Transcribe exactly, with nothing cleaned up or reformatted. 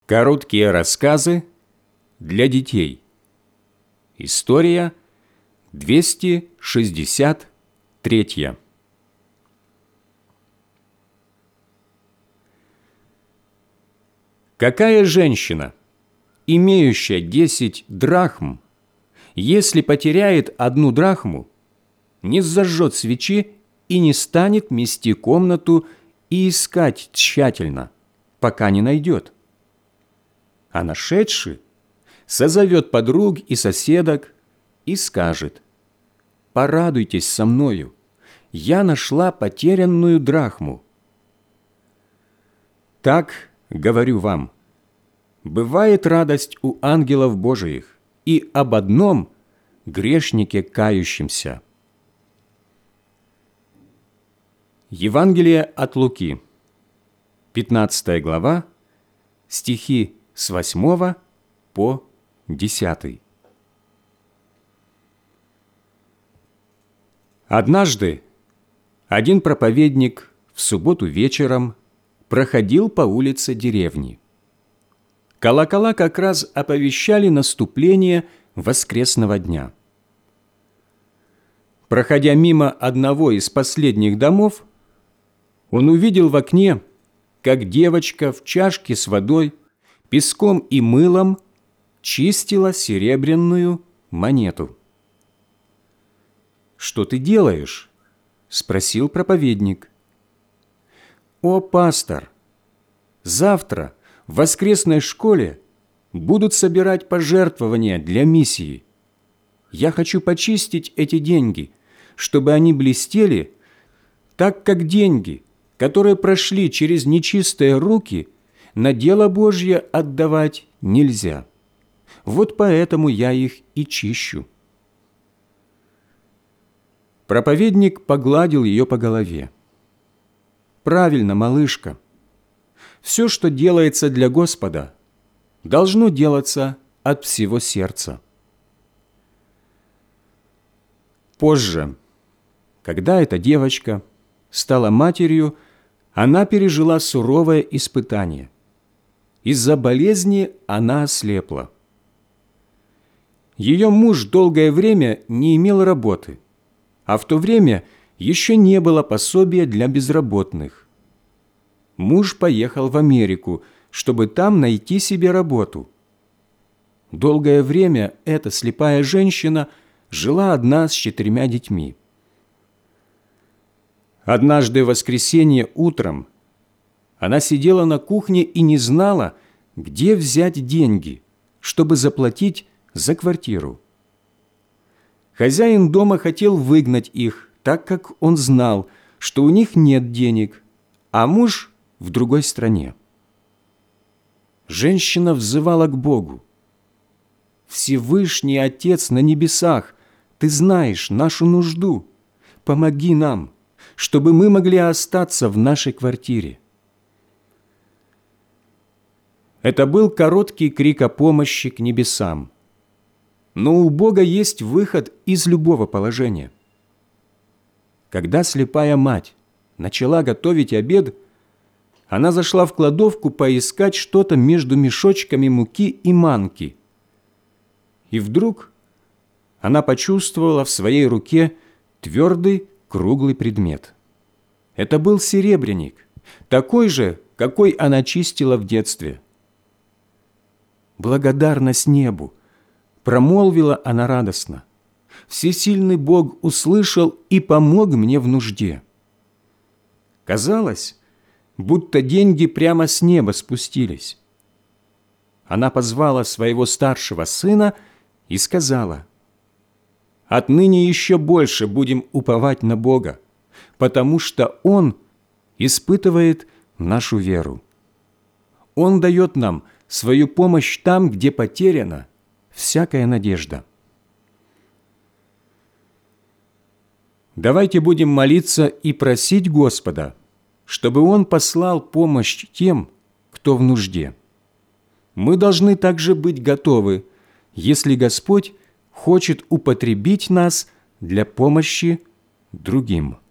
Короткие рассказы для детей. История двести шестьдесят три. Какая женщина, имеющая десять драхм, если потеряет одну драхму, не зажжет свечи и не станет мести комнату и искать тщательно, пока не найдет? А нашедший созовет подруг и соседок и скажет: «Порадуйтесь со мною, я нашла потерянную драхму». Так, говорю вам, бывает радость у ангелов Божиих и об одном грешнике кающемся. Евангелие от Луки, пятнадцатая глава, стихи с восьмого по десятый. Однажды один проповедник в субботу вечером проходил по улице деревни. Колокола как раз оповещали наступление воскресного дня. Проходя мимо одного из последних домов, он увидел в окне, как девочка в чашке с водой, песком и мылом чистила серебряную монету. «Что ты делаешь?» – спросил проповедник. «О, пастор, завтра в воскресной школе будут собирать пожертвования для миссии. Я хочу почистить эти деньги, чтобы они блестели, так как деньги, которые прошли через нечистые руки, на дело Божье отдавать нельзя. Вот поэтому я их и чищу». Проповедник погладил ее по голове. «Правильно, малышка. Все, что делается для Господа, должно делаться от всего сердца». Позже, когда эта девочка стала матерью, она пережила суровое испытание. Из-за болезни она ослепла. Ее муж долгое время не имел работы, а в то время еще не было пособия для безработных. Муж поехал в Америку, чтобы там найти себе работу. Долгое время эта слепая женщина жила одна с четырьмя детьми. Однажды в воскресенье утром она сидела на кухне и не знала, где взять деньги, чтобы заплатить за квартиру. Хозяин дома хотел выгнать их, так как он знал, что у них нет денег, а муж в другой стране. Женщина взывала к Богу: «Всевышний Отец на небесах, Ты знаешь нашу нужду. Помоги нам, чтобы мы могли остаться в нашей квартире». Это был короткий крик о помощи к небесам. Но у Бога есть выход из любого положения. Когда слепая мать начала готовить обед, она зашла в кладовку поискать что-то между мешочками муки и манки. И вдруг она почувствовала в своей руке твердый круглый предмет. Это был серебряник, такой же, какой она чистила в детстве. «Благодарность небу!» – промолвила она радостно. «Всесильный Бог услышал и помог мне в нужде». Казалось, будто деньги прямо с неба спустились. Она позвала своего старшего сына и сказала: «Отныне еще больше будем уповать на Бога, потому что Он испытывает нашу веру. Он дает нам свою помощь там, где потеряна всякая надежда». Давайте будем молиться и просить Господа, чтобы Он послал помощь тем, кто в нужде. Мы должны также быть готовы, если Господь хочет употребить нас для помощи другим.